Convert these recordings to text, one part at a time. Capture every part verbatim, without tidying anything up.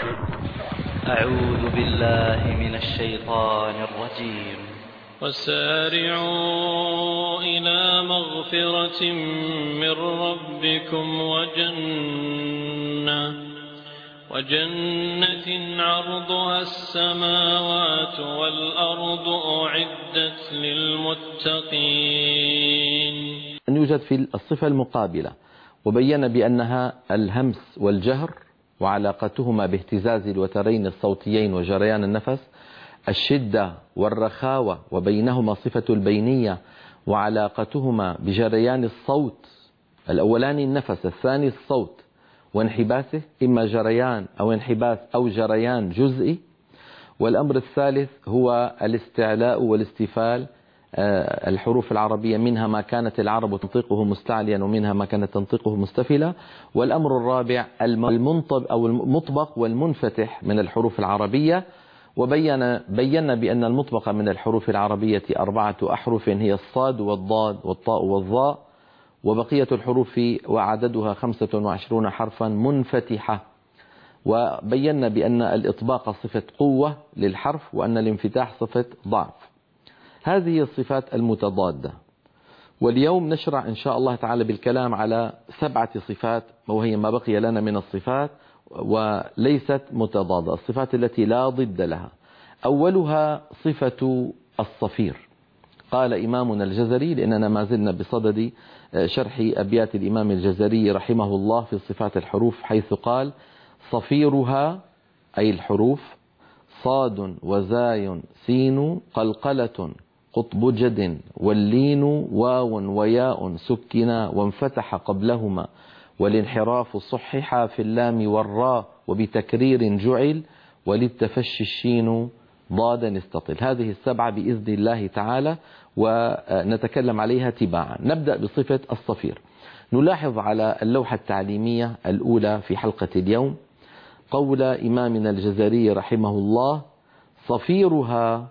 أعوذ بالله من الشيطان الرجيم. وسارعوا إلى مغفرة من ربكم وجنة وجنة عرضها السماوات والأرض أعدت للمتقين. أن يوجد في الصفة المقابلة، وبين بأنها الهمس والجهر وعلاقتهما باهتزاز الوترين الصوتيين وجريان النفس، الشدة والرخاوة وبينهما صفة البينية وعلاقتهما بجريان الصوت، الأولاني النفس، الثاني الصوت وانحباسه، إما جريان أو انحباس أو جريان جزئي. والأمر الثالث هو الاستعلاء والاستفال، الحروف العربية منها ما كانت العرب تنطقه مستعليا ومنها ما كانت تنطقه مستفلا. والأمر الرابع المنطب أو المطبق والمنفتح من الحروف العربية، وبين بينا بأن المطبق من الحروف العربية أربعة أحرف هي الصاد والضاد والطاء والظاء، وبقية الحروف وعددها خمسة وعشرون حرفا منفتحة. وبينا بأن الإطباق صفة قوة للحرف وأن الانفتاح صفة ضعف. هذه الصفات المتضادة. واليوم نشرع إن شاء الله تعالى بالكلام على سبعة صفات، وهي ما بقي لنا من الصفات وليست متضادة، الصفات التي لا ضد لها. أولها صفة الصفير. قال إمامنا الجزري، لأننا ما زلنا بصدد شرح أبيات الإمام الجزري رحمه الله في صفات الحروف، حيث قال: صفيرها أي الحروف صاد وزاي سين قلقلة قطب جد واللين واو وياء سكنا وانفتح قبلهما والانحراف صحح في اللام والراء وبتكرير جعل وللتفشي الشين ضادا استطل. هذه السبعة بإذن الله تعالى ونتكلم عليها تباعا. نبدأ بصفة الصفير. نلاحظ على اللوحة التعليمية الأولى في حلقة اليوم قول إمامنا الجزري رحمه الله: صفيرها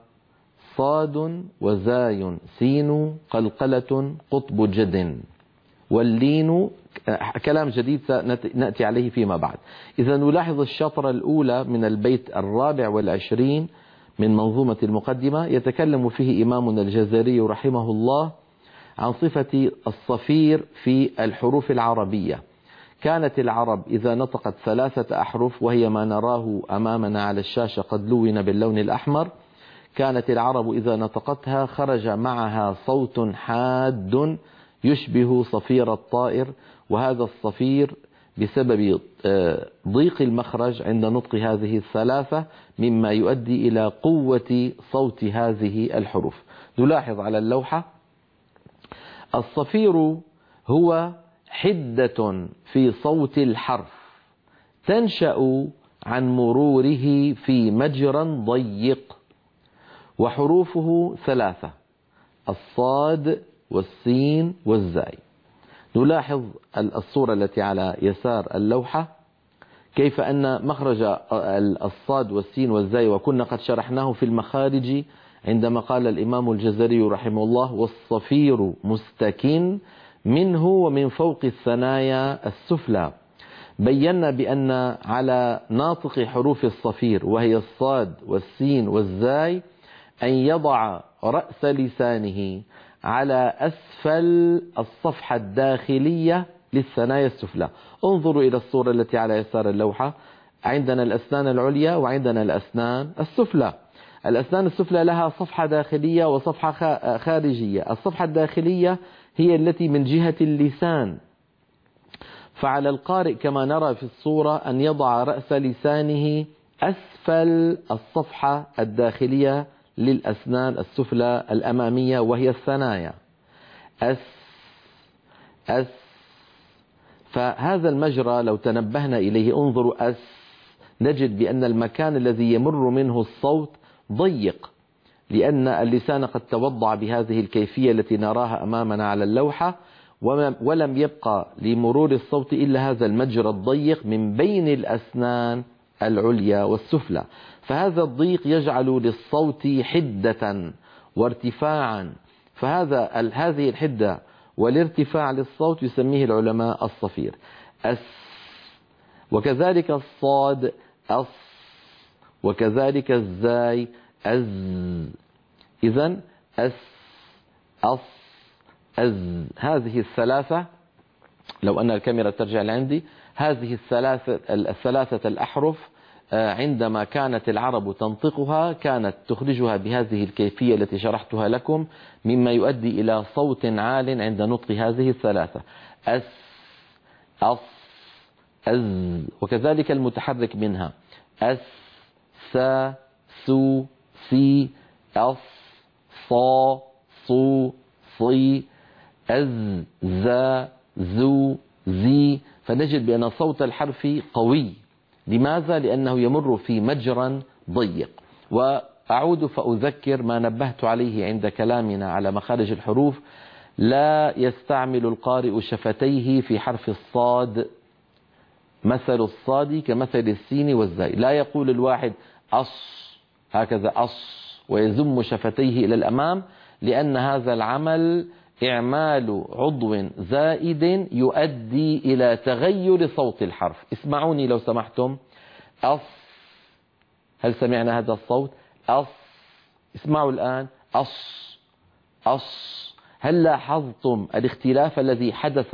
صاد وزاي سين قلقلة قطب جد واللين. كلام جديد سنأتي عليه فيما بعد. إذا نلاحظ الشطرة الأولى من البيت الرابع والعشرين من منظومة المقدمة، يتكلم فيه إمامنا الجزري رحمه الله عن صفة الصفير في الحروف العربية. كانت العرب إذا نطقت ثلاثة أحرف، وهي ما نراه أمامنا على الشاشة قد لون باللون الأحمر، كانت العرب إذا نطقتها خرج معها صوت حاد يشبه صفير الطائر، وهذا الصفير بسبب ضيق المخرج عند نطق هذه الثلاثة مما يؤدي إلى قوة صوت هذه الحروف. نلاحظ على اللوحة: الصفير هو حدة في صوت الحرف تنشأ عن مروره في مجرى ضيق، وحروفه ثلاثة: الصاد والسين والزاي. نلاحظ الصورة التي على يسار اللوحة كيف أن مخرج الصاد والسين والزاي، وكنا قد شرحناه في المخارج عندما قال الإمام الجزري رحمه الله: والصفير مستكن منه ومن فوق الثنايا السفلى. بينا بأن على ناطق حروف الصفير وهي الصاد والسين والزاي أن يضع رأس لسانه على أسفل الصفحة الداخلية للثنايا السفلى. انظروا إلى الصورة التي على يسار اللوحة، عندنا الأسنان العليا وعندنا الأسنان السفلى. الأسنان السفلى لها صفحة داخلية وصفحة خارجية. الصفحة الداخلية هي التي من جهة اللسان، فعلى القارئ كما نرى في الصورة أن يضع رأس لسانه أسفل الصفحة الداخلية للأسنان السفلى الأمامية وهي الثنايا. أس أس فهذا المجرى لو تنبهنا إليه، انظروا أس، نجد بأن المكان الذي يمر منه الصوت ضيق، لأن اللسان قد توضع بهذه الكيفية التي نراها أمامنا على اللوحة، ولم يبقى لمرور الصوت إلا هذا المجرى الضيق من بين الأسنان العليا والسفلى. فهذا الضيق يجعل للصوت حدة وارتفاعا، فهذا هذه الحدة والارتفاع للصوت يسميه العلماء الصفير. أس. وكذلك الصاد أص، وكذلك الزاي أز. إذن أس، أص، أز. هذه الثلاثة، لو أن الكاميرا ترجع لعندي، هذه الثلاثة الثلاثة الأحرف عندما كانت العرب تنطقها كانت تخرجها بهذه الكيفية التي شرحتها لكم، مما يؤدي إلى صوت عال عند نطق هذه الثلاثة: أس، أص، أز. وكذلك المتحرك منها: أس، سا، سو، سي، أص، صا، صو، صي، أز، زا، زو، زي. فنجد بأن صوت الحرف قوي. لماذا؟ لأنه يمر في مجرى ضيق. وأعود فأذكر ما نبهت عليه عند كلامنا على مخارج الحروف: لا يستعمل القارئ شفتيه في حرف الصاد. مثل الصاد كمثل السين والزاي. لا يقول الواحد أص هكذا أص ويزم شفتيه إلى الأمام، لأن هذا العمل إعمال عضو زائد يؤدي إلى تغير صوت الحرف. اسمعوني لو سمحتم. أص، هل سمعنا هذا الصوت؟ أص. اسمعوا الآن. أص، أص. هل لاحظتم الاختلاف الذي حدث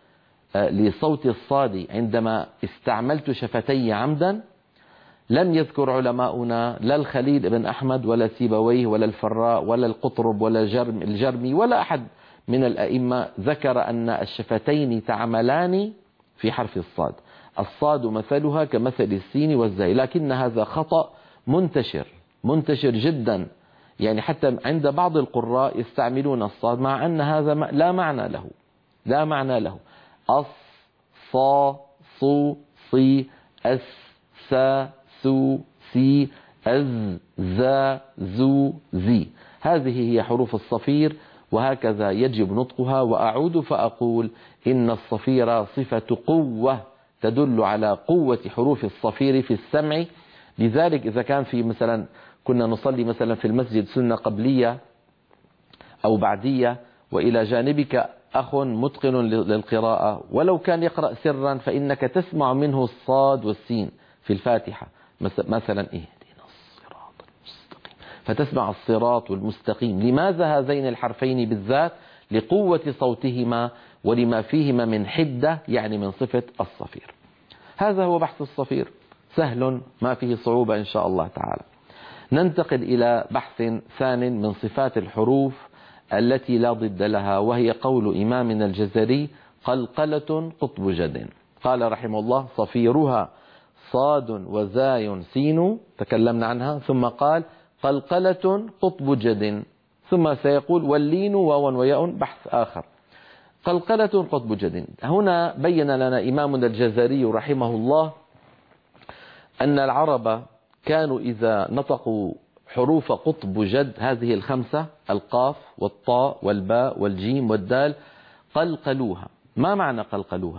لصوت الصاد عندما استعملت شفتي عمدا؟ لم يذكر علماؤنا لا الخليل بن أحمد ولا سيبويه ولا الفراء ولا القطرب ولا الجرم الجرمي ولا أحد من الأئمة ذكر أن الشفتين تعملان في حرف الصاد. الصاد مثلها كمثل السين والزاي، لكن هذا خطأ منتشر منتشر جدا. يعني حتى عند بعض القراء يستعملون الصاد مع أن هذا لا معنى له لا معنى له. أص، صا، صو، صي، أس، سا، سو، سي، أز، زا، زو، زي. هذه هي حروف الصفير، وهكذا يجب نطقها. وأعود فأقول إن الصفير صفة قوة تدل على قوة حروف الصفير في السمع. لذلك إذا كان في مثلا كنا نصلي مثلا في المسجد سنة قبلية أو بعدية، وإلى جانبك أخ متقن للقراءة، ولو كان يقرأ سرا فإنك تسمع منه الصاد والسين في الفاتحة مثلا: اهدنا الصراط المستقيم، فتسمع الصراط والمستقيم. لماذا هذين الحرفين بالذات؟ لقوة صوتهما ولما فيهما من حدة، يعني من صفة الصفير. هذا هو بحث الصفير، سهل ما فيه صعوبة إن شاء الله تعالى. ننتقل إلى بحث ثان من صفات الحروف التي لا ضد لها، وهي قول إمامنا الجزري: قلقلة قطب جد. قال رحمه الله: صفيرها صاد وزاي سين، تكلمنا عنها، ثم قال: قلقلة قطب جد، ثم سيقول: واللين واو وياء، بحث آخر. قلقلة قطب جد. هنا بين لنا إمامنا الجزري رحمه الله أن العرب كانوا إذا نطقوا حروف قطب جد هذه الخمسة: القاف والطاء والباء والجيم والدال، قلقلوها. ما معنى قلقلوها؟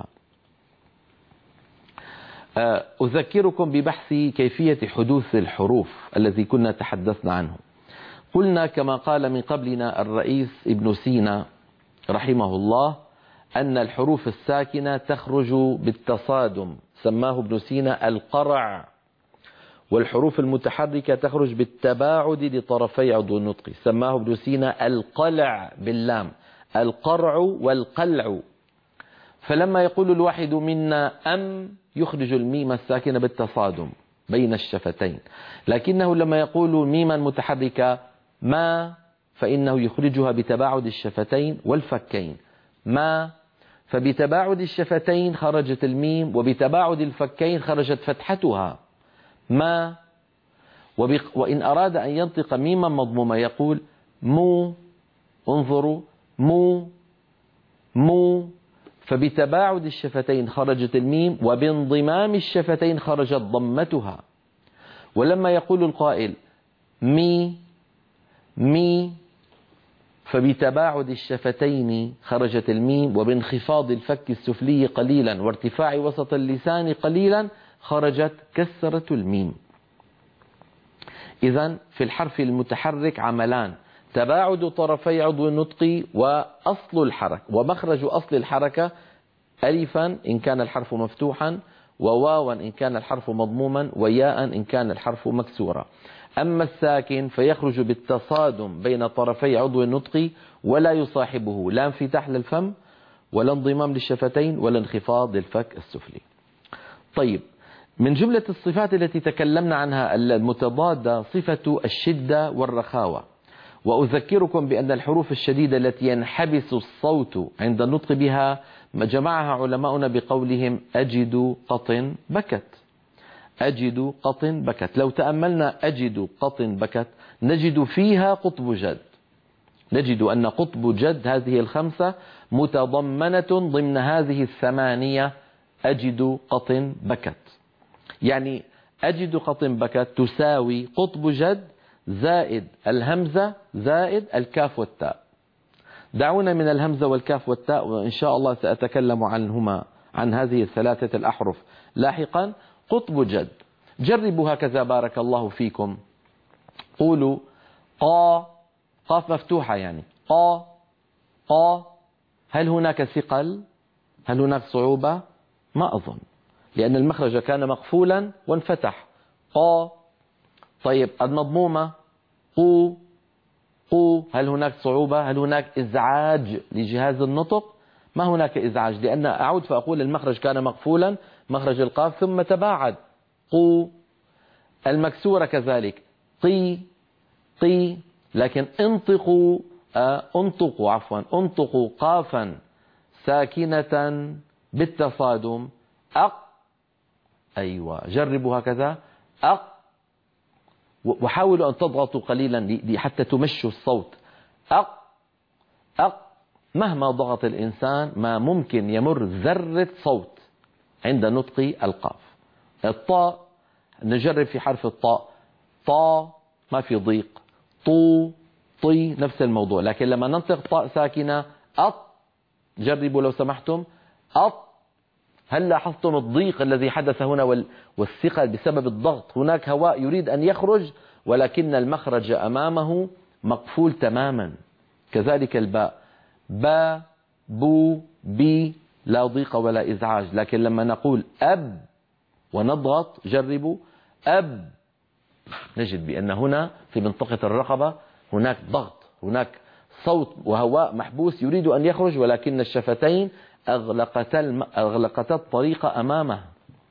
أذكركم ببحث كيفية حدوث الحروف الذي كنا تحدثنا عنه. قلنا كما قال من قبلنا الرئيس ابن سينا رحمه الله أن الحروف الساكنة تخرج بالتصادم، سماه ابن سينا القرع، والحروف المتحركة تخرج بالتباعد لطرفي عضو النطق، سماه ابن سينا القلع باللام، القرع والقلع. فلما يقول الواحد منا أم يخرج الميم الساكنة بالتصادم بين الشفتين، لكنه لما يقول ميما متحركة ما فإنه يخرجها بتباعد الشفتين والفكين. ما، فبتباعد الشفتين خرجت الميم، وبتباعد الفكين خرجت فتحتها ما. وإن أراد أن ينطق ميما مضمومة يقول مو، انظروا مو مو، فبتباعد الشفتين خرجت الميم، وبانضمام الشفتين خرجت ضمتها. ولما يقول القائل مي مي، فبتباعد الشفتين خرجت الميم، وبانخفاض الفك السفلي قليلا وارتفاع وسط اللسان قليلا خرجت كسرة الميم. إذن في الحرف المتحرك عملان: تباعد طرفي عضو النطق وأصل الحركة، ومخرج أصل الحركة ألفا إن كان الحرف مفتوحا، وواوا إن كان الحرف مضموما وياء إن كان الحرف مكسورا. أما الساكن فيخرج بالتصادم بين طرفي عضو النطق ولا يصاحبه لا انفتاح للفم ولا انضمام للشفتين ولا انخفاض للفك السفلي. طيب، من جملة الصفات التي تكلمنا عنها المتضادة صفة الشدة والرخاوة. وأذكركم بأن الحروف الشديدة التي ينحبس الصوت عند النطق بها جمعها علماؤنا بقولهم أجد قط بكت. أجد قط بكت. لو تأملنا أجد قط بكت نجد فيها قطب جد، نجد أن قطب جد هذه الخمسة متضمنة ضمن هذه الثمانية أجد قط بكت. يعني أجد قط بكت تساوي قطب جد زائد الهمزة زائد الكاف والتاء. دعونا من الهمزة والكاف والتاء، وإن شاء الله سأتكلم عنهما عن هذه الثلاثة الأحرف لاحقا. قطب جد، جربوا هكذا بارك الله فيكم. قولوا قا، قاف مفتوحة يعني قا قا. هل هناك ثقل؟ هل هناك صعوبة؟ ما أظن، لأن المخرج كان مقفولا وانفتح. قا. طيب المضمومة قو قو، هل هناك صعوبة؟ هل هناك إزعاج لجهاز النطق؟ ما هناك إزعاج، لأن أعود فأقول المخرج كان مقفولا، مخرج القاف ثم تباعد. قو. المكسورة كذلك قي قي، لكن انطقوا انطقوا عفوا انطقوا قافا ساكنة بالتصادم. أق. أيوة، جربوا هكذا أق، وحاولوا أن تضغطوا قليلا حتى تمشوا الصوت. أق أق. مهما ضغط الإنسان ما ممكن يمر ذرة صوت عند نطق القاف. الطاء، نجرب في حرف الطاء. طا ما في ضيق. طو طي نفس الموضوع، لكن لما ننطق طاء ساكنة أط، جربوا لو سمحتم أط. هل لاحظتم الضيق الذي حدث هنا والثقل بسبب الضغط؟ هناك هواء يريد أن يخرج ولكن المخرج أمامه مقفول تماما. كذلك الباء، با بو بي، لا ضيق ولا إزعاج. لكن لما نقول أب ونضغط، جربوا أب، نجد بأن هنا في منطقة الرقبة هناك ضغط، هناك صوت وهواء محبوس يريد أن يخرج ولكن الشفتين أغلقتا أغلقتا الطريق أمامه.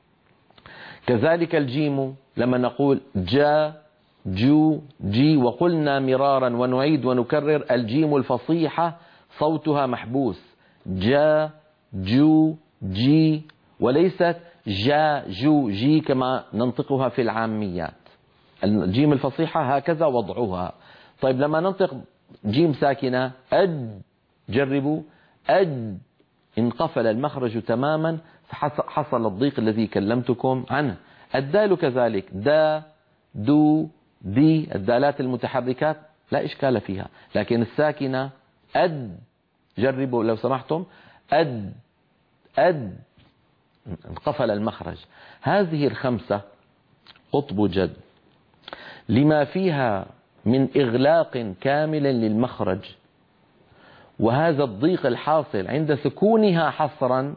كذلك الجيم، لما نقول جا جو جي، وقلنا مرارا ونعيد ونكرر الجيم الفصيحة صوتها محبوس. جا جو جي، وليست جا جو جي كما ننطقها في العاميات. الجيم الفصيحة هكذا وضعها. طيب لما ننطق جيم ساكنة أد، جربوا أد، انقفل المخرج تماما فحصل الضيق الذي كلمتكم عنه. الدال كذلك دا دو دي، الدالات المتحركات لا إشكال فيها، لكن الساكنة أد، جربوا لو سمحتم أد أد، انقفل المخرج. هذه الخمسة قطب جد لما فيها من إغلاق كامل للمخرج، وهذا الضيق الحاصل عند سكونها حصرا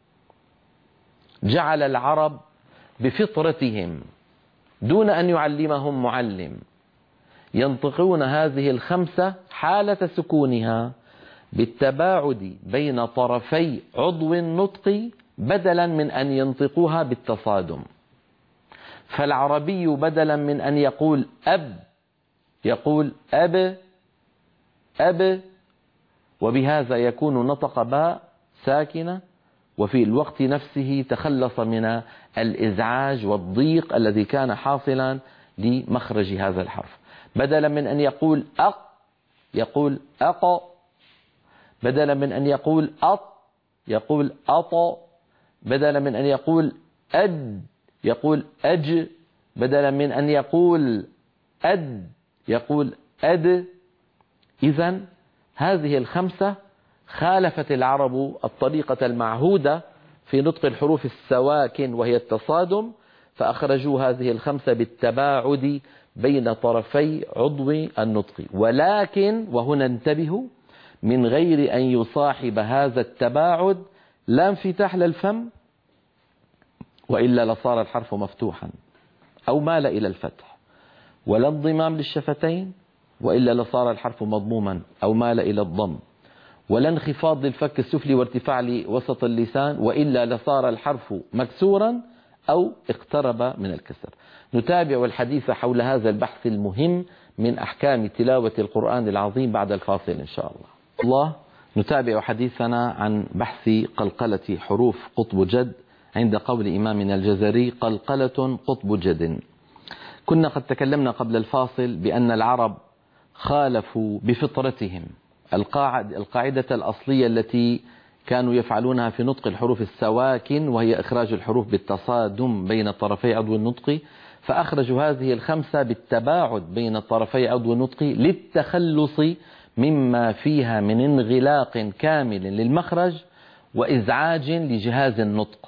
جعل العرب بفطرتهم دون أن يعلمهم معلم ينطقون هذه الخمسة حالة سكونها بالتباعد بين طرفي عضو النطق بدلا من أن ينطقوها بالتصادم. فالعربي بدلا من أن يقول أب يقول أب أب، وبهذا يكون نطق باء ساكنة وفي الوقت نفسه تخلص من الإزعاج والضيق الذي كان حاصلا لمخرج هذا الحرف. بدلا من أن يقول أق يقول أق، بدلا من أن يقول أط يقول أط، بدلا من أن يقول أد يقول أج، بدلا من أن يقول أد يقول أد. إذن هذه الخمسة خالفت العرب الطريقة المعهودة في نطق الحروف السواكن وهي التصادم، فأخرجوا هذه الخمسة بالتباعد بين طرفي عضو النطق، ولكن وهنا انتبهوا من غير أن يصاحب هذا التباعد لا انفتاح للفم وإلا لصار الحرف مفتوحا أو مال إلى الفتح، ولا انضمام للشفتين وإلا لصار الحرف مضموما أو مال إلى الضم، ولا انخفاض للفك السفلي وارتفاع لوسط اللسان وإلا لصار الحرف مكسورا أو اقترب من الكسر. نتابع الحديث حول هذا البحث المهم من أحكام تلاوة القرآن العظيم بعد الفاصل إن شاء الله. الله نتابع حديثنا عن بحث قلقلة حروف قطب جد عند قول إمامنا الجزري: قلقلة قطب جد. كنا قد تكلمنا قبل الفاصل بأن العرب خالفوا بفطرتهم القاعدة الأصلية التي كانوا يفعلونها في نطق الحروف السواكن، وهي إخراج الحروف بالتصادم بين طرفي عضو النطق، فأخرجوا هذه الخمسة بالتباعد بين طرفي عضو النطق للتخلص مما فيها من انغلاق كامل للمخرج وإزعاج لجهاز النطق.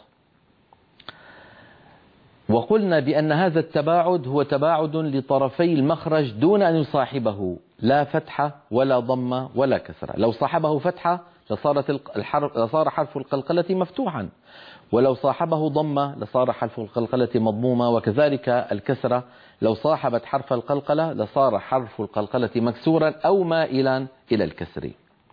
وقلنا بأن هذا التباعد هو تباعد لطرفي المخرج دون أن يصاحبه لا فتحة ولا ضمة ولا كسرة. لو صاحبه فتحة لصارت الحرف لصار حرف القلقلة مفتوحا، ولو صاحبه ضمة لصار حرف القلقلة مضمومة، وكذلك الكسرة لو صاحبت حرف القلقلة لصار حرف القلقلة مكسورا أو مائلا إلى الكسر.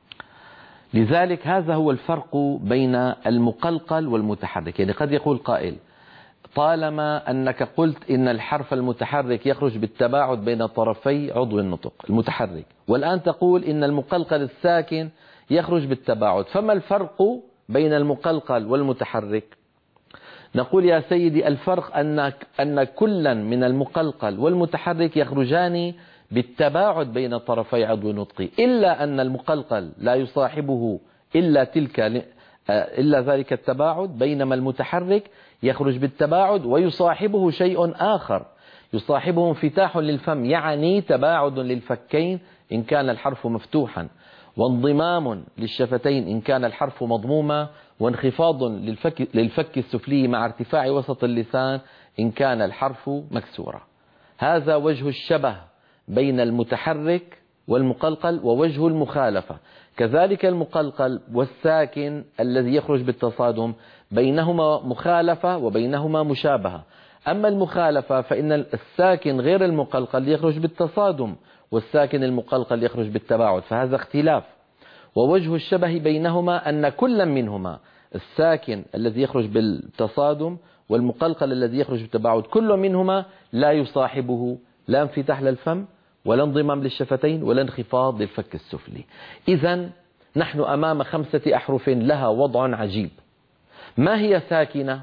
لذلك هذا هو الفرق بين المقلقل والمتحرك. يعني قد يقول قائل: طالما أنك قلت إن الحرف المتحرك يخرج بالتباعد بين طرفي عضو النطق المتحرك، والآن تقول إن المقلقل الساكن يخرج بالتباعد، فما الفرق بين المقلقل والمتحرك؟ نقول يا سيدي: الفرق أن أن كلا من المقلقل والمتحرك يخرجان بالتباعد بين طرفي عضو النطق، إلا أن المقلقل لا يصاحبه إلا تلك إلا ذلك التباعد، بينما المتحرك يخرج بالتباعد ويصاحبه شيء آخر، يصاحبه انفتاح للفم، يعني تباعد للفكين إن كان الحرف مفتوحا، وانضمام للشفتين إن كان الحرف مضموما، وانخفاض للفك, للفك السفلي مع ارتفاع وسط اللسان إن كان الحرف مكسورا. هذا وجه الشبه بين المتحرك والمقلقل ووجه المخالفة. كذلك المقلقل والساكن الذي يخرج بالتصادم بينهما مخالفة وبينهما مشابهة. أما المخالفة فإن الساكن غير المقلقل يخرج بالتصادم، والساكن المقلقل يخرج بالتباعد، فهذا اختلاف. ووجه الشبه بينهما أن كل منهما، الساكن الذي يخرج بالتصادم والمقلقل الذي يخرج بالتباعد، كل منهما لا يصاحبه لا انفتاح للفم ولا انضمام للشفتين ولا انخفاض للفك السفلي. إذن نحن أمام خمسة أحرف لها وضع عجيب. ما هي ساكنة؟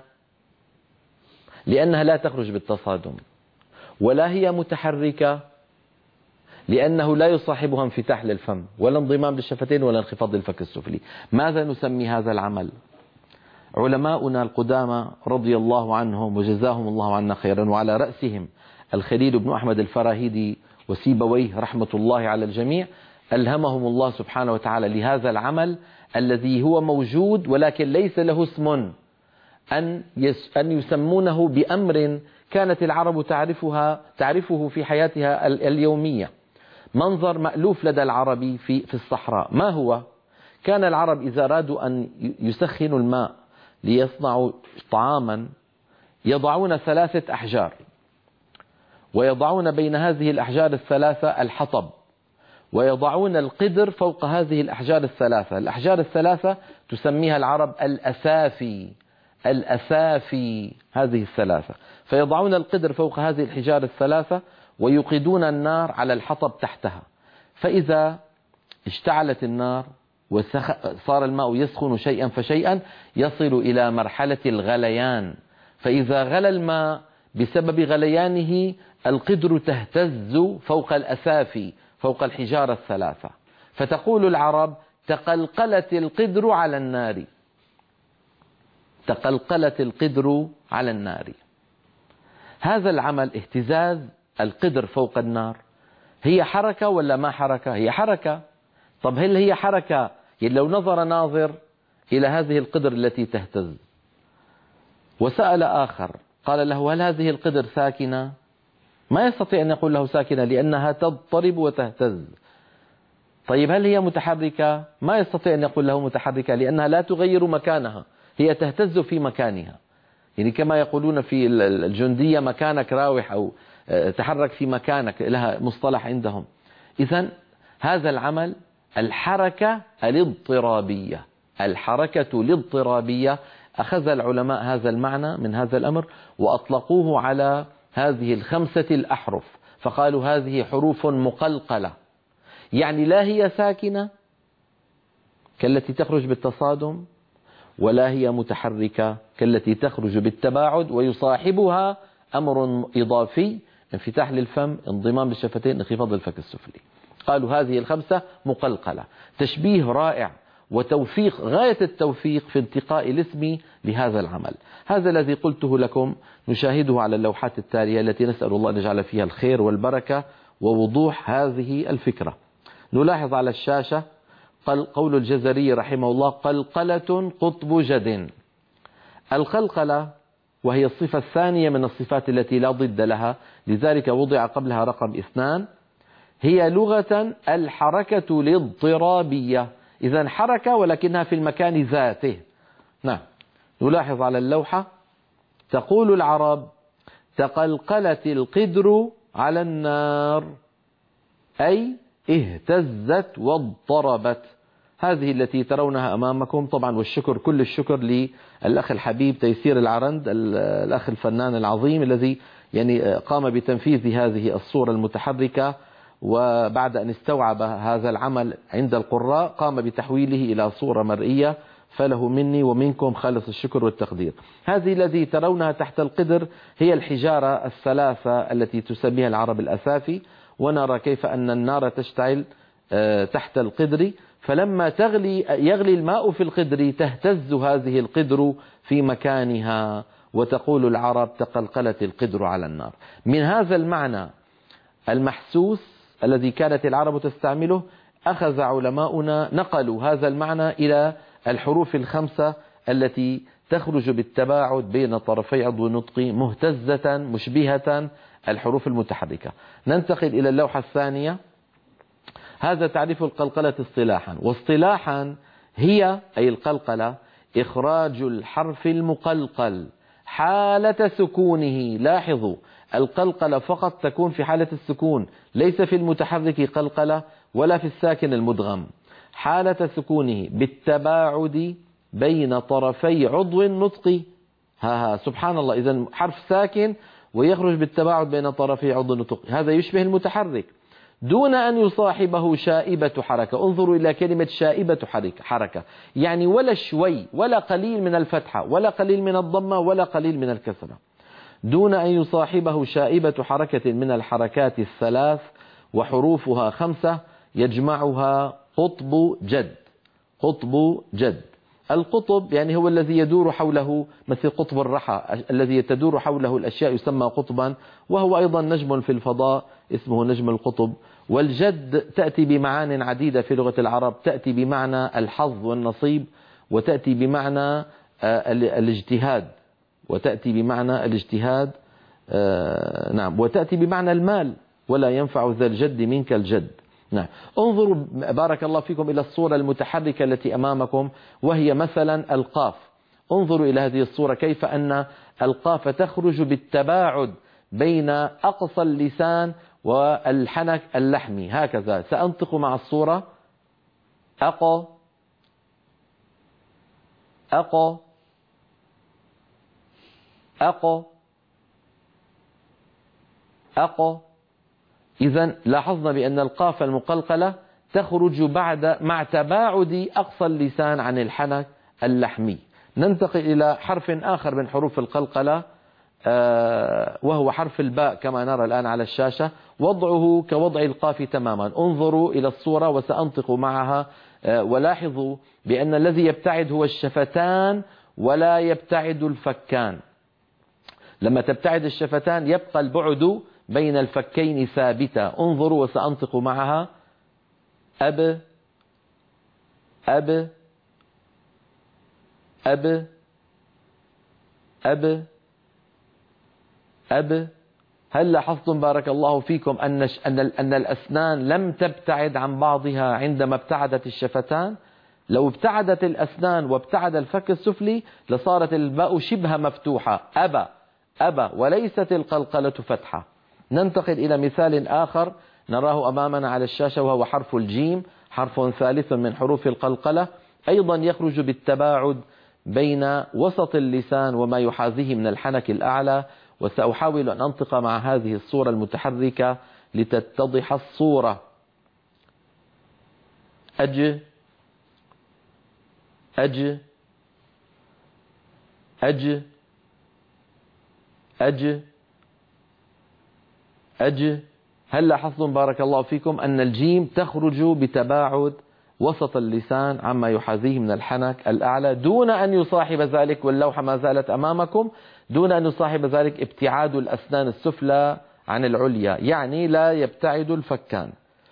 لأنها لا تخرج بالتصادم، ولا هي متحركة لأنه لا يصاحبها انفتاح للفم ولا انضمام للشفتين ولا انخفاض للفك السفلي. ماذا نسمي هذا العمل؟ علماؤنا القدامى رضي الله عنهم وجزاهم الله عنا خيرا، وعلى رأسهم الخليل بن أحمد الفراهيدي وسيبويه رحمة الله على الجميع، ألهمهم الله سبحانه وتعالى لهذا العمل الذي هو موجود ولكن ليس له اسم، أن أن يسمونه بأمر كانت العرب تعرفها تعرفه في حياتها اليومية، منظر مألوف لدى العرب في في الصحراء. ما هو؟ كان العرب إذا أرادوا أن يسخنوا الماء ليصنعوا طعاما يضعون ثلاثة أحجار، ويضعون بين هذه الأحجار الثلاثة الحطب، ويضعون القدر فوق هذه الأحجار الثلاثة. الأحجار الثلاثة تسميها العرب الأسافي، الأسافي هذه الثلاثة. فيضعون القدر فوق هذه الحجار الثلاثة ويوقدون النار على الحطب تحتها، فإذا اشتعلت النار وصار الماء يسخن شيئا فشيئا يصل إلى مرحلة الغليان، فإذا غلى الماء بسبب غليانه القدر تهتز فوق الأسافي فوق الحجارة الثلاثة، فتقول العرب: تقلقلت القدر على النار، تقلقلت القدر على النار. هذا العمل اهتزاز القدر فوق النار هي حركة ولا ما حركة؟ هي حركة. طب هل هي حركة؟ لو نظر ناظر إلى هذه القدر التي تهتز وسأل آخر قال له: هل هذه القدر ساكنة؟ ما يستطيع أن يقول له ساكنة لأنها تضطرب وتهتز. طيب هل هي متحركة؟ ما يستطيع أن يقول له متحركة لأنها لا تغير مكانها، هي تهتز في مكانها. يعني كما يقولون في الجندية مكانك راوح أو تحرك في مكانك، لها مصطلح عندهم. إذن هذا العمل الحركة الاضطرابية، الحركة الاضطرابية، أخذ العلماء هذا المعنى من هذا الأمر وأطلقوه على هذه الخمسة الأحرف، فقالوا هذه حروف مقلقلة، يعني لا هي ساكنة كالتي تخرج بالتصادم، ولا هي متحركة كالتي تخرج بالتباعد ويصاحبها أمر إضافي، انفتاح للفم، انضمام بالشفتين، انخفاض الفك السفلي. قالوا هذه الخمسة مقلقلة. تشبيه رائع وتوفيق غاية التوفيق في انتقاء الاسم لهذا العمل. هذا الذي قلته لكم نشاهده على اللوحات التالية التي نسأل الله أن يجعل فيها الخير والبركة ووضوح هذه الفكرة. نلاحظ على الشاشة قول الجزري رحمه الله: قلقلة قطب جد. القلقلة وهي الصفة الثانية من الصفات التي لا ضد لها، لذلك وضع قبلها رقم اثنان. هي لغة الحركة الاضطرابية، إذن حركة ولكنها في المكان ذاته. نعم، نلاحظ على اللوحة: تقول العرب: تقلقلت القدر على النار، أي اهتزت واضطربت. هذه التي ترونها أمامكم طبعا، والشكر كل الشكر للأخ الحبيب تيسير العرند، الأخ الفنان العظيم الذي يعني قام بتنفيذ هذه الصورة المتحركة، وبعد أن استوعب هذا العمل عند القراء قام بتحويله إلى صورة مرئية، فله مني ومنكم خالص الشكر والتقدير. هذه الذي ترونها تحت القدر هي الحجارة الثلاثة التي تسميها العرب الأسافي، ونرى كيف أن النار تشتعل تحت القدر، فلما تغلي يغلي الماء في القدر تهتز هذه القدر في مكانها، وتقول العرب: تقلقلت القدر على النار. من هذا المعنى المحسوس الذي كانت العرب تستعمله، أخذ علماؤنا نقلوا هذا المعنى إلى الحروف الخمسة التي تخرج بالتباعد بين طرفي عضو النطق مهتزة مشبهة الحروف المتحركة. ننتقل إلى اللوحة الثانية. هذا تعريف القلقلة اصطلاحا. واصطلاحا هي أي القلقلة إخراج الحرف المقلقل حالة سكونه. لاحظوا، القلقلة فقط تكون في حالة السكون، ليس في المتحرك قلقلة ولا في الساكن المدغم. حالة سكونه بالتباعد بين طرفي عضو النطق. ها ها سبحان الله، إذن حرف ساكن ويخرج بالتباعد بين طرفي عضو النطق، هذا يشبه المتحرك دون أن يصاحبه شائبة حركة. انظروا إلى كلمة شائبة حركة، يعني ولا شوي ولا قليل من الفتحة ولا قليل من الضمة ولا قليل من الكسرة، دون أن يصاحبه شائبة حركة من الحركات الثلاث، وحروفها خمسة يجمعها قطب جد. قطب جد، القطب يعني هو الذي يدور حوله، مثل قطب الرحى الذي تدور حوله الأشياء يسمى قطبا، وهو أيضا نجم في الفضاء اسمه نجم القطب. والجد تأتي بمعان عديدة في لغة العرب، تأتي بمعنى الحظ والنصيب، وتأتي بمعنى الاجتهاد، وتأتي بمعنى الاجتهاد نعم، وتأتي بمعنى المال، ولا ينفع ذا الجد منك الجد. نعم، انظروا بارك الله فيكم إلى الصورة المتحركة التي أمامكم، وهي مثلا القاف. انظروا إلى هذه الصورة كيف أن القاف تخرج بالتباعد بين أقصى اللسان والحنك اللحمي، هكذا. سأنطق مع الصورة: أق أق أق أق. إذن لاحظنا بأن القاف المقلقلة تخرج بعد مع تباعد أقصى اللسان عن الحنك اللحمي. ننتقل إلى حرف آخر من حروف القلقلة، وهو حرف الباء كما نرى الآن على الشاشة، وضعه كوضع القاف تماما. انظروا إلى الصورة وسأنطق معها، ولاحظوا بأن الذي يبتعد هو الشفتان ولا يبتعد الفكان. لما تبتعد الشفتان يبقى البعد بين الفكين ثابتة. انظروا وسأنطق معها: أب أب أب أب أب. هل لاحظتم بارك الله فيكم أن أن أن الأسنان لم تبتعد عن بعضها عندما ابتعدت الشفتان؟ لو ابتعدت الأسنان وابتعد الفك السفلي لصارت الباء شبه مفتوحة، أبى أبى، وليست القلقلة فتحة. ننتقل إلى مثال آخر نراه أمامنا على الشاشة، وهو حرف الجيم، حرف ثالث من حروف القلقلة، أيضا يخرج بالتباعد بين وسط اللسان وما يحاذيه من الحنك الأعلى. وسأحاول أن أنطق مع هذه الصورة المتحركة لتتضح الصورة. أج أج أج أج أج. هل لاحظتم بارك الله فيكم أن الجيم تخرج بتباعد وسط اللسان عما يحاذيه من الحنك الأعلى دون أن يصاحب ذلك، واللوحة ما زالت أمامكم، دون أن يصاحب ذلك ابتعاد الأسنان السفلى عن العليا، يعني لا يبتعد الفكان.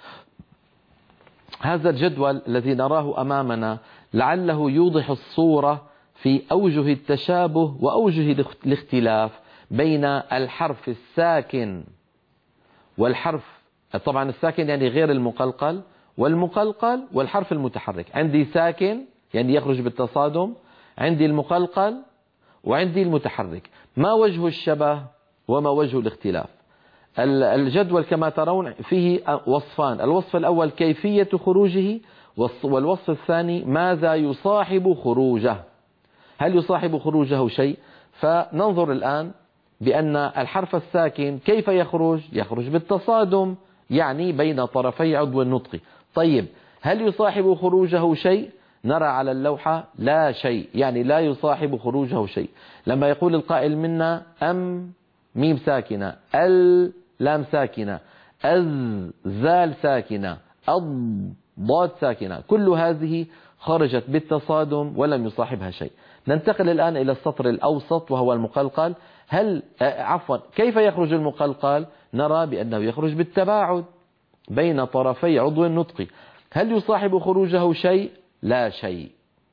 هذا الجدول الذي نراه أمامنا لعله يوضح الصورة في أوجه التشابه وأوجه الاختلاف بين الحرف الساكن والحرف، طبعا الساكن يعني غير المقلقل، والمقلقل والحرف المتحرك. عندي ساكن يعني يخرج بالتصادم، عندي المقلقل، وعندي المتحرك. ما وجه الشبه وما وجه الاختلاف؟ الجدول كما ترون فيه وصفان، الوصف الأول كيفية خروجه، والوصف الثاني ماذا يصاحب خروجه. هل يصاحب خروجه شيء؟ فننظر الآن بأن الحرف الساكن كيف يخرج؟ يخرج بالتصادم، يعني بين طرفي عضو النطق. طيب هل يصاحب خروجه شيء؟ نرى على اللوحة لا شيء، يعني لا يصاحب خروجه شيء. لما يقول القائل منا أم ميم ساكنة، ال لام ساكنة، أز زال ساكنة، أض ضاد ساكنة، كل هذه خرجت بالتصادم ولم يصاحبها شيء. ننتقل الآن إلى السطر الأوسط وهو المقلقل. هل عفوا كيف يخرج المقلقل؟ نرى بأنه يخرج بالتباعد بين طرفي عضو النطق. هل يصاحب خروجه شيء؟ لا شيء.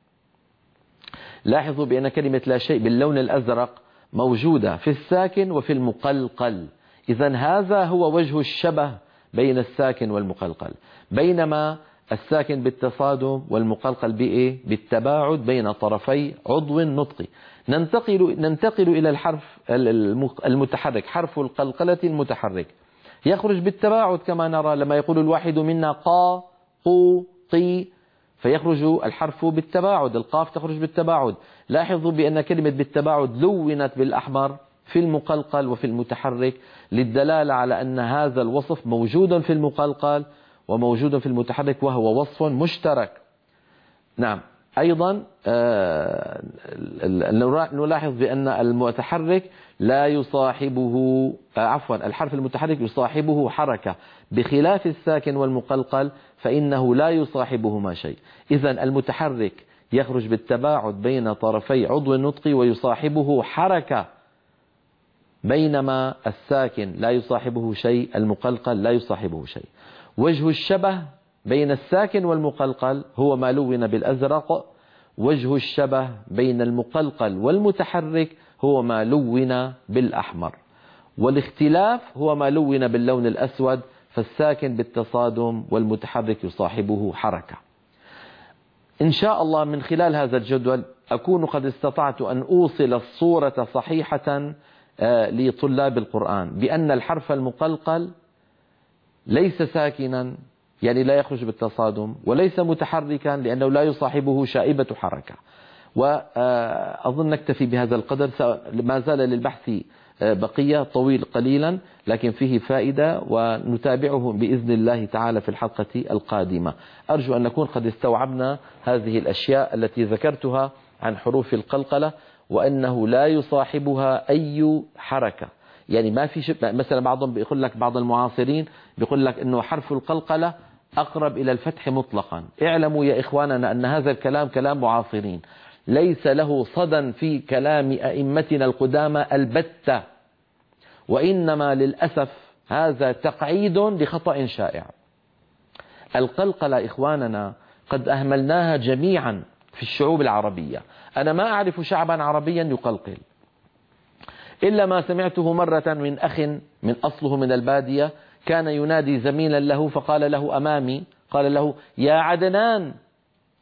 لاحظوا بأن كلمة لا شيء باللون الأزرق موجودة في الساكن وفي المقلقل، إذن هذا هو وجه الشبه بين الساكن والمقلقل، بينما الساكن بالتصادم والمقلقل بإيه؟ بالتباعد بين طرفي عضو النطق. ننتقل ننتقل إلى الحرف المتحرك، حرف القلقلة المتحرك، يخرج بالتباعد كما نرى. لما يقول الواحد منا قا قو قي فيخرج الحرف بالتباعد، القاف تخرج بالتباعد. لاحظوا بأن كلمة بالتباعد لونت بالأحمر في المقلقل وفي المتحرك للدلالة على أن هذا الوصف موجود في المقلقل وموجود في المتحرك، وهو وصف مشترك. نعم، أيضا نلاحظ بأن المتحرك لا يصاحبه عفوا الحرف المتحرك يصاحبه حركة، بخلاف الساكن والمقلقل فإنه لا يصاحبهما شيء. إذن المتحرك يخرج بالتباعد بين طرفي عضو النطق ويصاحبه حركة، بينما الساكن لا يصاحبه شيء، المقلقل لا يصاحبه شيء. وجه الشبه بين الساكن والمقلقل هو ما لون بالأزرق، وجه الشبه بين المقلقل والمتحرك هو ما لون بالأحمر، والاختلاف هو ما لون باللون الأسود، فالساكن بالتصادم والمتحرك يصاحبه حركة. إن شاء الله من خلال هذا الجدول أكون قد استطعت أن أوصل الصورة صحيحة لطلاب القرآن بأن الحرف المقلقل ليس ساكنا يعني لا يخرج بالتصادم، وليس متحركا لأنه لا يصاحبه شائبة حركة. وأظن نكتفي بهذا القدر، ما زال للبحث بقية طويل قليلا لكن فيه فائدة، ونتابعه بإذن الله تعالى في الحلقة القادمة. أرجو أن نكون قد استوعبنا هذه الأشياء التي ذكرتها عن حروف القلقلة، وأنه لا يصاحبها أي حركة. يعني ما في شيء، مثلا بعضهم بيقول لك، بعض المعاصرين بيقول لك أنه حرف القلقلة أقرب إلى الفتح مطلقا. اعلموا يا إخواننا أن هذا الكلام كلام معاصرين، ليس له صدى في كلام أئمتنا القدامى البتة، وإنما للأسف هذا تقعيد لخطأ شائع. القلقلة إخواننا قد أهملناها جميعا في الشعوب العربية. أنا ما أعرف شعبا عربيا يقلقل، إلا ما سمعته مرة من أخ من أصله من البادية كان ينادي زميلا له فقال له أمامي، قال له يا عدنان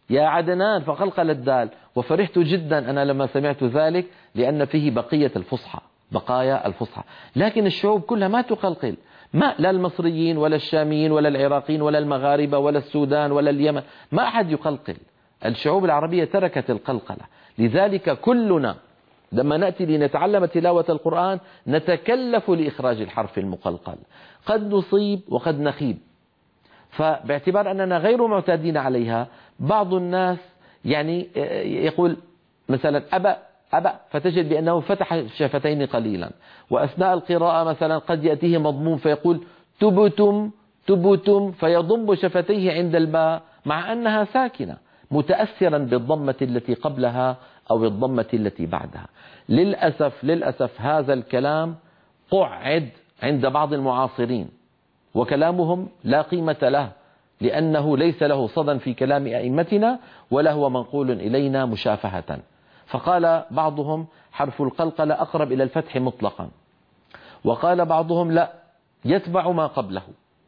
يا عدنان، فقلقل الدال. وفرحت جدا أنا لما سمعت ذلك، لأن فيه بقية الفصحى، بقايا الفصحى. لكن الشعوب كلها ما تقلقل، ما لا المصريين ولا الشاميين ولا العراقيين ولا المغاربة ولا السودان ولا اليمن، ما أحد يقلقل. الشعوب العربية تركت القلقلة. لذلك كلنا لما نأتي لنتعلم تلاوة القرآن نتكلف لإخراج الحرف المقلقل، قد نصيب وقد نخيب. فباعتبار أننا غير معتادين عليها، بعض الناس يعني يقول مثلا أبا أبا، فتجد بأنه فتح الشفتين قليلا، وأثناء القراءة مثلا قد يأتيه مضموم فيقول تبتم تبتم، فيضم شفتيه عند الباء مع أنها ساكنة، متأثرا بالضمة التي قبلها أو الضمة التي بعدها. للأسف للأسف هذا الكلام قعد عند بعض المعاصرين، وكلامهم لا قيمة له، لأنه ليس له صدى في كلام أئمتنا ولا هو منقول إلينا مشافهة. فقال بعضهم حرف القلقلة أقرب إلى الفتح مطلقا، وقال بعضهم لا، يتبع ما قبله.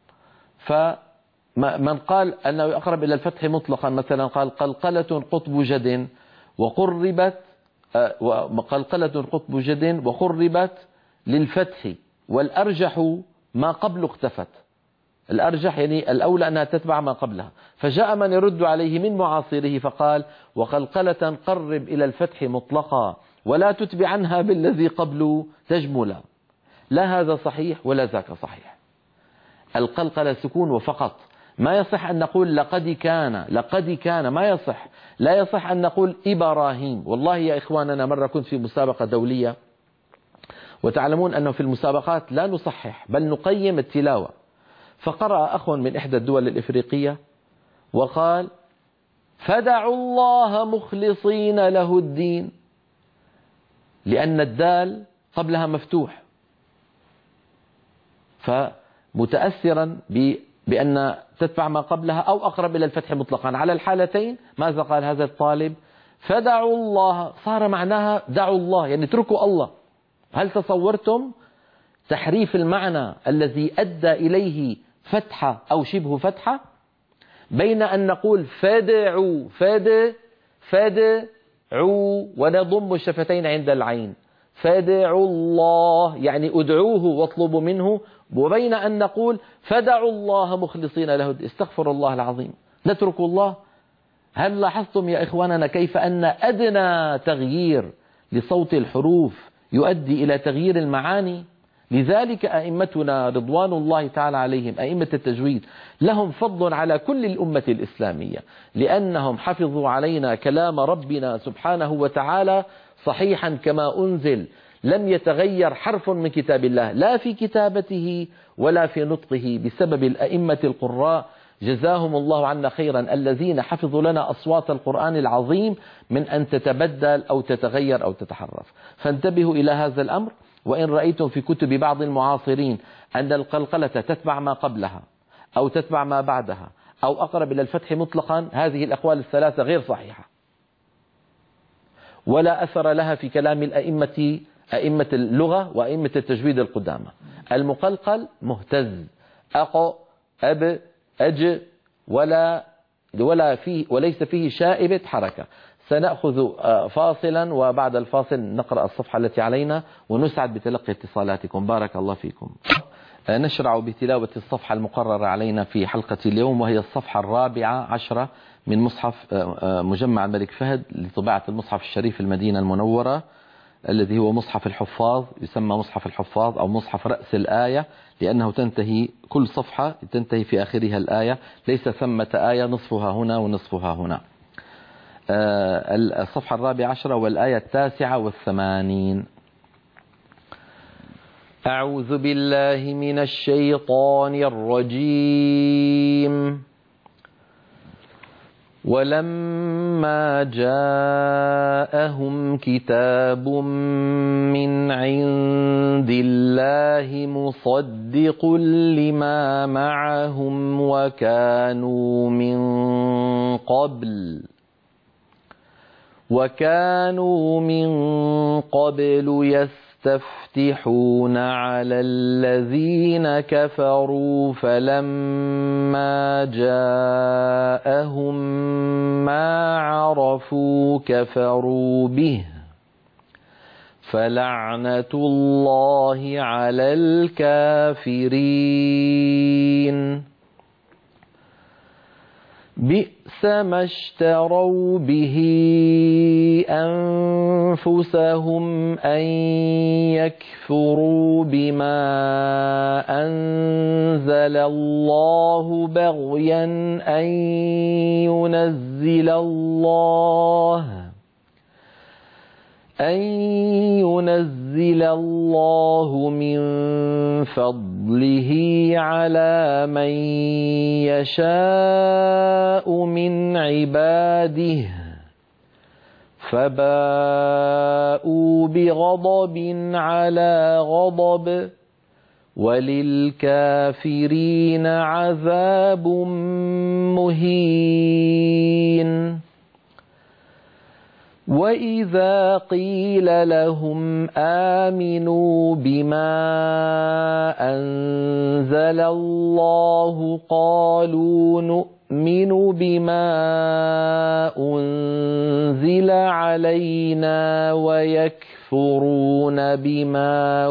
فمن قال أنه أقرب إلى الفتح مطلقا مثلا قال قلقلة قطب جد وقربت، قلقلة قطب جد وقربت للفتح، والأرجح ما قبل اختفت. الأرجح يعني الأولى أنها تتبع ما قبلها. فجاء من يرد عليه من معاصره فقال وقلقلة قرب إلى الفتح مطلقا ولا تتبع عنها بالذي قبل تجملا. لا هذا صحيح ولا ذاك صحيح. القلقلة سكون وفقط. ما يصح أن نقول لقد كان، لقد كان ما يصح. لا يصح أن نقول إبراهيم. والله يا إخواننا مرة كنت في مسابقة دولية، وتعلمون أنه في المسابقات لا نصحح بل نقيم التلاوة. فقرأ أخ من إحدى الدول الإفريقية وقال فدعوا الله مخلصين له الدين، لأن الدال قبلها مفتوح، فمتأثرا بأن تتبع ما قبلها أو أقرب إلى الفتح مطلقا. على الحالتين ماذا قال هذا الطالب؟ فدعوا الله، صار معناها دعوا الله يعني اتركوا الله. هل تصورتم تحريف المعنى الذي أدى إليه فتحة أو شبه فتحة؟ بين أن نقول فدعوا فد فدعوا ونضم الشفتين عند العين، فدعوا الله يعني ادعوه واطلبوا منه، وبين أن نقول فدعوا الله مخلصين له. استغفر الله العظيم، نترك الله. هل لاحظتم يا إخواننا كيف أن أدنى تغيير لصوت الحروف يؤدي إلى تغيير المعاني؟ لذلك أئمتنا رضوان الله تعالى عليهم، أئمة التجويد، لهم فضل على كل الأمة الإسلامية، لأنهم حفظوا علينا كلام ربنا سبحانه وتعالى صحيحا كما أنزل، لم يتغير حرف من كتاب الله لا في كتابته ولا في نطقه، بسبب الأئمة القراء جزاهم الله عنا خيرا، الذين حفظوا لنا أصوات القرآن العظيم من أن تتبدل أو تتغير أو تتحرف. فانتبهوا إلى هذا الأمر. وإن رأيتم في كتب بعض المعاصرين أن القلقلة تتبع ما قبلها أو تتبع ما بعدها أو أقرب إلى الفتح مطلقا، هذه الأقوال الثلاثة غير صحيحة ولا أثر لها في كلام الأئمة، أئمة اللغة وأئمة التجويد القدامى. المقلقل مهتز، أق أب أج، ولا ولا فيه وليس فيه شائبة حركة. سنأخذ فاصلا وبعد الفاصل نقرأ الصفحة التي علينا، ونسعد بتلقي اتصالاتكم. بارك الله فيكم. نشرع بتلاوة الصفحة المقررة علينا في حلقة اليوم، وهي الصفحة الرابعة عشرة من مصحف مجمع الملك فهد لطباعة المصحف الشريف المدينة المنورة، الذي هو مصحف الحفاظ، يسمى مصحف الحفاظ أو مصحف رأس الآية، لأنه تنتهي كل صفحة تنتهي في آخرها الآية، ليس ثمة آية نصفها هنا ونصفها هنا. الصفحة الرابعة عشرة والآية التاسعة والثمانين. أعوذ بالله من الشيطان الرجيم. ولما جاءهم كتاب من عند الله مصدق لما معهم وكانوا من قبل وكانوا من قبل يستفتحون على الذين كفروا فلما جاءهم ما عرفوا كفروا به فلعنة الله على الكافرين بئس ما اشتروا به أنفسهم أن يكفروا بما أنزل الله بغيا أن ينزل الله أن ينزل الله من فضله على من يشاء من عباده فباءوا بغضب على غضب وللكافرين عذاب مهين وإذا قيل لهم آمنوا بما أنزل الله قالوا نؤمن بما أنزل علينا ويكفرون بما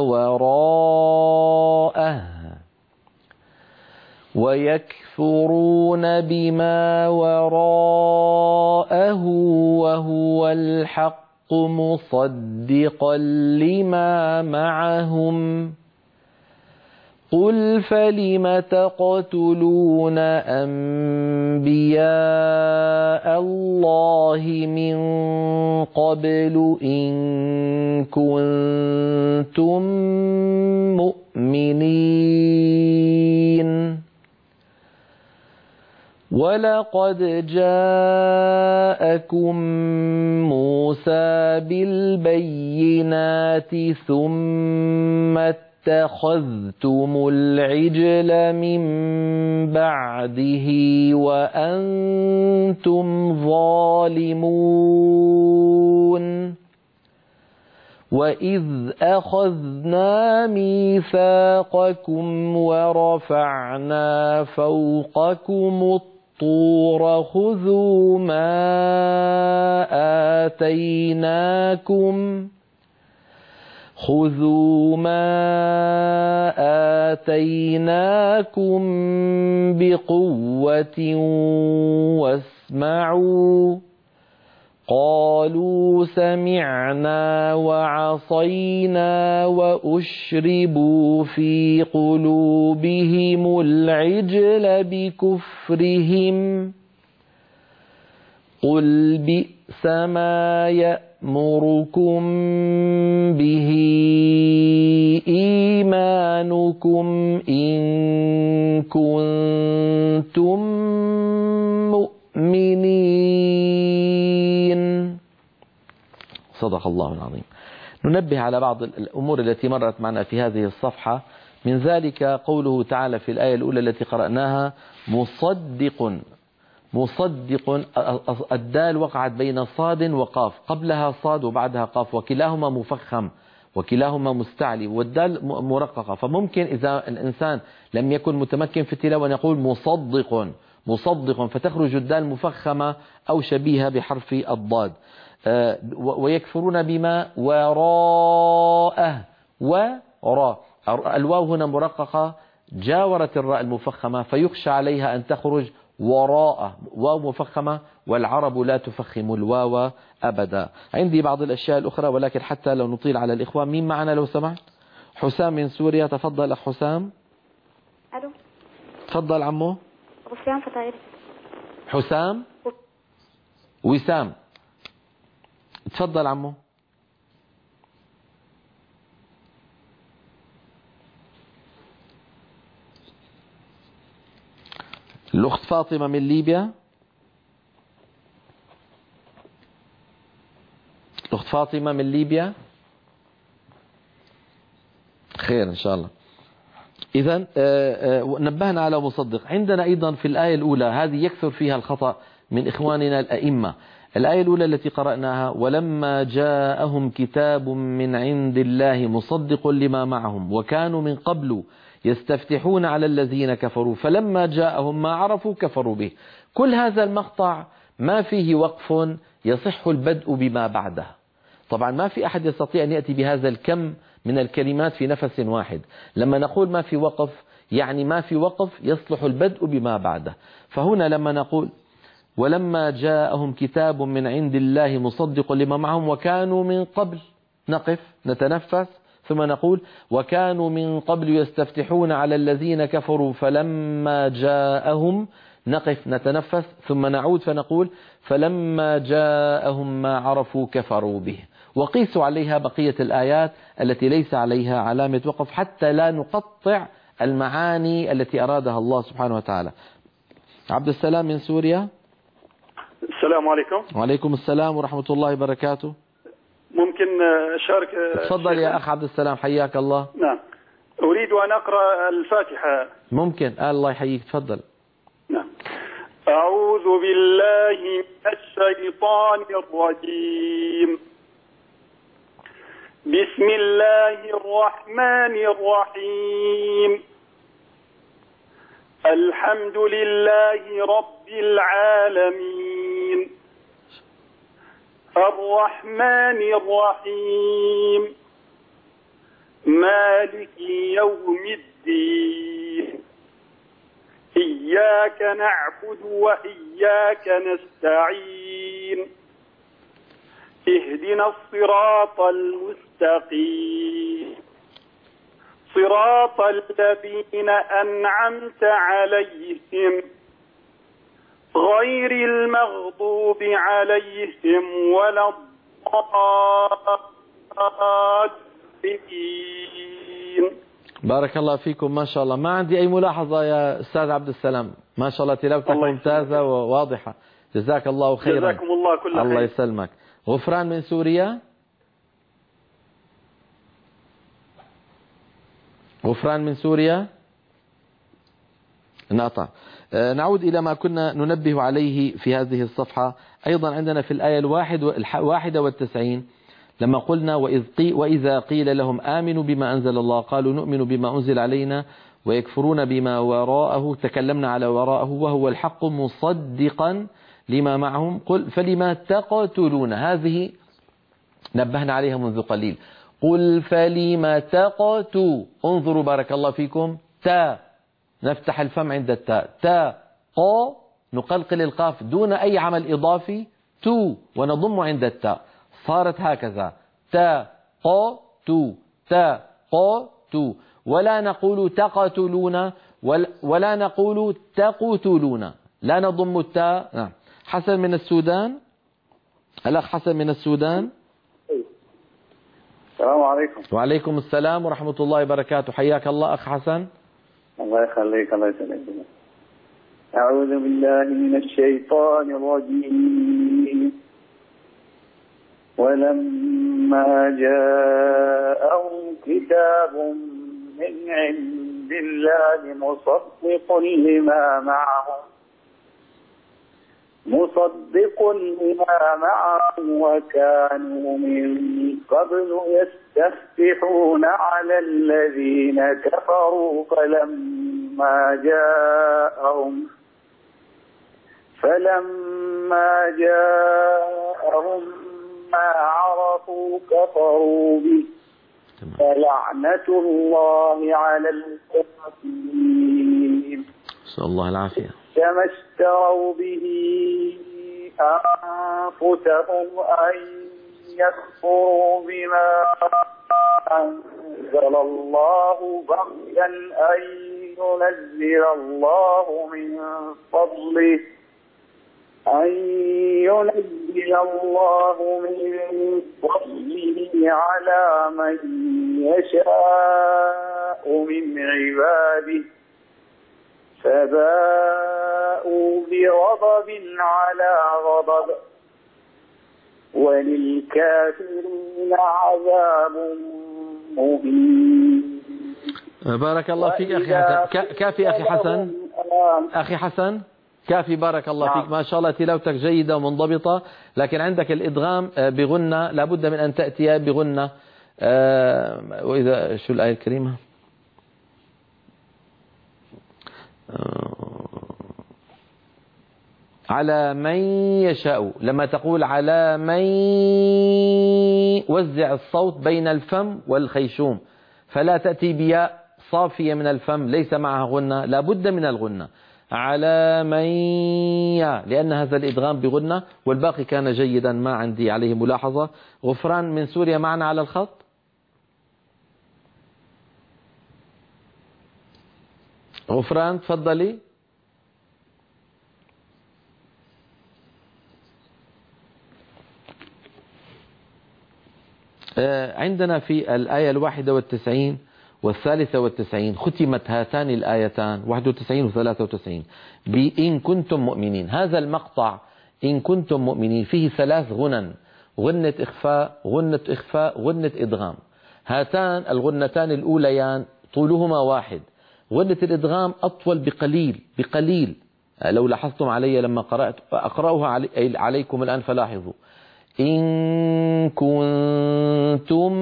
وراءه ويكفرون بما وراءه وهو الحق مصدقا لما معهم قل فلم تقتلون أنبياء الله من قبل إن كنتم مؤمنين ولقد جاءكم موسى بالبينات ثم اتخذتم العجل من بعده وأنتم ظالمون وإذ أخذنا ميثاقكم ورفعنا فوقكم الطور خذوا ما آتيناكم خذوا ما آتيناكم بقوة واسمعوا قالوا سمعنا وعصينا وأشربوا في قلوبهم العجل بكفرهم قل بئس ما يأمركم به إيمانكم إن كنتم مؤمنين. صدق الله العظيم. ننبه على بعض الأمور التي مرت معنا في هذه الصفحة، من ذلك قوله تعالى في الآية الأولى التي قرأناها مصدق مصدق، الدال وقعت بين صاد وقاف، قبلها صاد وبعدها قاف، وكلاهما مفخم وكلاهما مستعلي، والدال مرققة، فممكن إذا الإنسان لم يكن متمكن في التلاوة يقول مصدق مصدق فتخرج الدال مفخمة أو شبيهة بحرف الضاد. ويكفرون بما وراءه وراء، الواو هنا مرققة جاورت الراء المفخمة فيخشى عليها أن تخرج وراء، واو مفخمة والعرب لا تفخم الواو أبدا. عندي بعض الأشياء الأخرى ولكن حتى لو نطيل على الإخوان، مين معنا لو سمحت؟ حسام من سوريا، تفضل أخ حسام. ألو تفضل عمو. أبو سفيان فطاير. حسام وسام، تفضل عمو. الأخت فاطمة من ليبيا. الأخت فاطمة من ليبيا، خير إن شاء الله. إذن نبهنا على مصدق. عندنا أيضا في الآية الأولى هذه يكثر فيها الخطأ من إخواننا الأئمة، الآية الأولى التي قرأناها: ولما جاءهم كتاب من عند الله مصدق لما معهم وكانوا من قبل يستفتحون على الذين كفروا فلما جاءهم ما عرفوا كفروا به. كل هذا المقطع ما فيه وقف يصح البدء بما بعده. طبعا ما في أحد يستطيع أن يأتي بهذا الكم من الكلمات في نفس واحد. لما نقول ما في وقف يعني ما في وقف يصلح البدء بما بعده. فهنا لما نقول ولما جاءهم كتاب من عند الله مصدق لما معهم وكانوا من قبل، نقف نتنفس ثم نقول وكانوا من قبل يستفتحون على الذين كفروا فلما جاءهم، نقف نتنفس ثم نعود فنقول فلما جاءهم ما عرفوا كفروا به. وقيسوا عليها بقية الآيات التي ليس عليها علامة وقف حتى لا نقطع المعاني التي أرادها الله سبحانه وتعالى. عبد السلام من سوريا. السلام عليكم. وعليكم السلام ورحمة الله وبركاته. ممكن أشارك؟ تفضل يا أخ عبد السلام، حياك الله. نعم، أريد أن أقرأ الفاتحة. ممكن. آه الله يحييك، تفضل. نعم. أعوذ بالله من الشيطان الرجيم. بسم الله الرحمن الرحيم. الحمد لله رب العالمين الرحمن الرحيم مالك يوم الدين إياك نعبد وإياك نستعين اهدنا الصراط المستقيم صراط الذين أنعمت عليهم غير المغضوب عليهم ولا الضالين. بارك الله فيكم، ما شاء الله. ما عندي أي ملاحظة يا أستاذ عبد السلام، ما شاء الله تلاوتك ممتازة وواضحة، جزاك الله خيرا. جزاكم الله كل خير. الله يسلمك. غفران من سوريا. غفران من سوريا انقطع. نعود إلى ما كنا ننبه عليه في هذه الصفحة. أيضا عندنا في الآية الواحدة والتسعين لما قلنا وإذ قي وإذا قيل لهم آمنوا بما أنزل الله قالوا نؤمن بما أنزل علينا ويكفرون بما وراءه، تكلمنا على وراءه وهو الحق مصدقا لما معهم. قل فلما تقتلون، هذه نبهنا عليها منذ قليل. قل فلما تقتوا، انظروا بارك الله فيكم، تا نفتح الفم عند التاء، تا قا نقلقل القاف دون أي عمل إضافي، تو ونضم عند التاء، صارت هكذا تا قا تو تا قا تو. ولا نقول تقتلون ولا نقول تقتلون، لا نضم التاء. نعم. حسن من السودان. الأخ حسن من السودان. السلام عليكم. وعليكم السلام ورحمة الله وبركاته، حياك الله أخ حسن. الله يخليك. الله يسلمك. أعوذ بالله من الشيطان الرجيم. ولما جاءهم كتاب من عند الله مصدق لما معهم مصدق لما معهم وكانوا من قبل يستفتحون على الذين كفروا فلما جاءهم فلما جاءهم ما عرفوا كفروا به فلعنة الله على الكافرين. نسأل الله العافية. كما اشتروا به أنفسهم أن يكفروا بما أنزل الله بغيا أن ينزل الله من فضله أن ينزل الله من فضله على من يشاء من عباده فباءوا بغضب على غضب وللكافرين عذاب مهين. بارك الله فيك أخي حسن. كافي أخي حسن. أخي حسن كافي بارك الله نعم. فيك، ما شاء الله تلاوتك جيدة ومنضبطة، لكن عندك الإدغام بغنة لابد من أن تأتي بغنة. وإذا شو الآية الكريمة؟ على من يشاء، لما تقول على من وزع الصوت بين الفم والخيشوم، فلا تأتي بياء صافية من الفم ليس معها غنة، لابد من الغنة على من يا، لأن هذا الإدغام بغنة، والباقي كان جيدا ما عندي عليه ملاحظة. غفران من سوريا معنا على الخط. غفران تفضلي. عندنا في الآية الواحدة والتسعين والثالثة والتسعين ختمت هاتان الآيتان واحد وتسعين وثلاثة وتسعين بإن كنتم مؤمنين. هذا المقطع إن كنتم مؤمنين فيه ثلاث غنن، غنة إخفاء، غنة إخفاء، غنة إدغام. هاتان الغنتان الأوليان طولهما واحد، غنة الإدغام أطول بقليل بقليل. لو لاحظتم علي لما قرأت أقرأها علي عليكم الآن فلاحظوا إن كنتم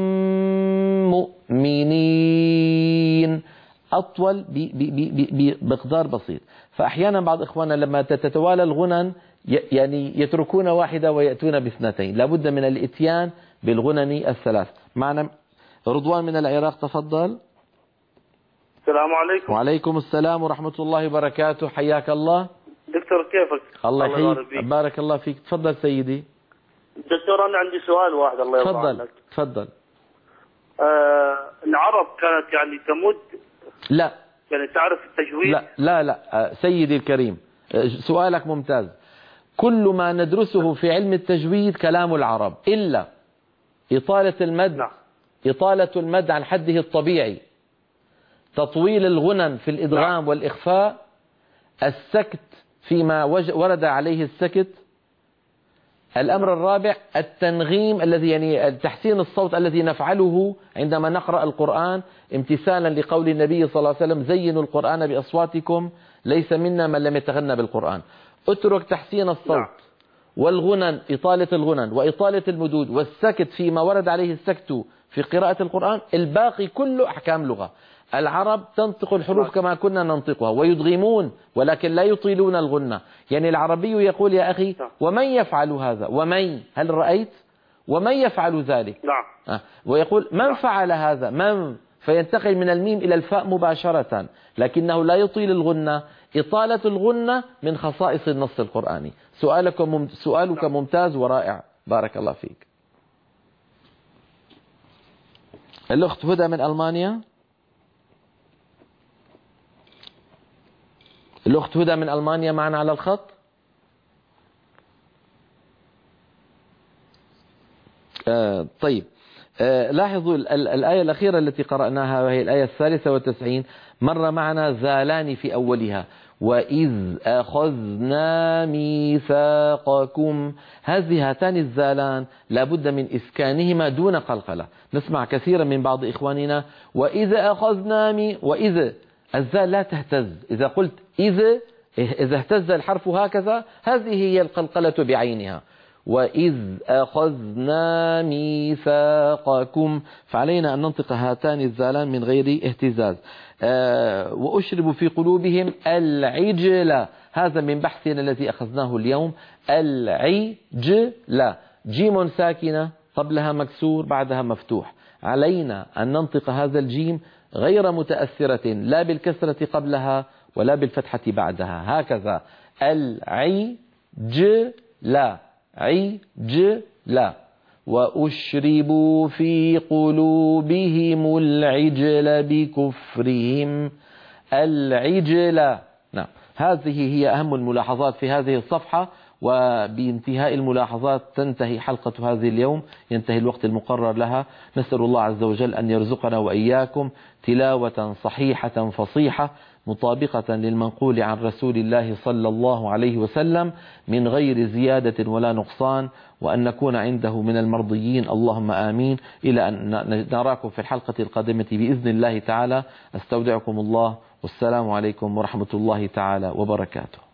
مؤمنين أطول بمقدار بسيط. فأحيانا بعض إخواننا لما تتوالى الغنن يعني يتركون واحدة ويأتون باثنتين، لابد من الإتيان بالغنن الثلاث. معنا رضوان من العراق، تفضل. السلام عليكم. وعليكم السلام ورحمة الله وبركاته، حياك الله. دكتور كيفك؟ الله يحييك، بارك الله فيك. تفضل سيدي. دكتور أنا عندي سؤال واحد الله يرضى عنك. تفضل تفضل. آه العرب كانت يعني تمد، لا يعني تعرف التجويد؟ لا لا لا سيدي الكريم، سؤالك ممتاز. كل ما ندرسه في علم التجويد كلام العرب إلا إطالة المد. نعم. إطالة المد عن حده الطبيعي، تطويل الغنن في الإدغام نعم. والإخفاء، السكت فيما ورد عليه السكت. الأمر الرابع التنغيم الذي يعني تحسين الصوت الذي نفعله عندما نقرأ القرآن امتثالا لقول النبي صلى الله عليه وسلم زينوا القرآن بأصواتكم ليس منا من لم يتغنى بالقرآن. اترك تحسين الصوت نعم. والغنن، إطالة الغنن وإطالة المدود والسكت فيما ورد عليه السكت في قراءة القرآن، الباقي كله أحكام لغة. العرب تنطق الحروف كما كنا ننطقها ويدغمون ولكن لا يطيلون الغنة. يعني العربي يقول يا أخي ومن يفعل هذا، ومن هل رأيت ومن يفعل ذلك نعم. آه. ويقول من فعل هذا، من فينتقل من الميم إلى الفاء مباشرة، لكنه لا يطيل الغنة. إطالة الغنة من خصائص النص القرآني. سؤالك مم... سؤالك ممتاز ورائع، بارك الله فيك. الأخت هدى من ألمانيا. الأخت هدى من ألمانيا معنا على الخط. آه طيب آه لاحظوا الآية الأخيرة التي قرأناها وهي الآية الثالثة والتسعين، مر معنا زالان في أولها، وإذ أخذنا ميثاقكم. هذه هاتان الزالان لابد من إسكانهما دون قلقلة. نسمع كثيرا من بعض إخواننا وإذ أخذنا مي، وإذ الزال لا تهتز. إذا قلت إذا إذا اهتز الحرف هكذا هذه هي القلقلة بعينها. وإذ أخذنا ميثاقكم، فعلينا أن ننطق هاتان الزالان من غير اهتزاز. آه وأشربوا في قلوبهم العجل، هذا من بحثنا الذي أخذناه اليوم. العجل جيم ساكنة قبلها مكسور بعدها مفتوح، علينا أن ننطق هذا الجيم غير متأثرة لا بالكسرة قبلها ولا بالفتحة بعدها، هكذا العجل عجل. وأشربوا في قلوبهم العجل بكفرهم العجل. نعم، هذه هي أهم الملاحظات في هذه الصفحة. وبانتهاء الملاحظات تنتهي حلقة هذه اليوم، ينتهي الوقت المقرر لها. نسأل الله عز وجل أن يرزقنا وإياكم تلاوة صحيحة فصيحة مطابقة للمنقول عن رسول الله صلى الله عليه وسلم من غير زيادة ولا نقصان، وأن نكون عنده من المرضيين، اللهم آمين. إلى أن نراكم في الحلقة القادمة بإذن الله تعالى. أستودعكم الله، والسلام عليكم ورحمة الله تعالى وبركاته.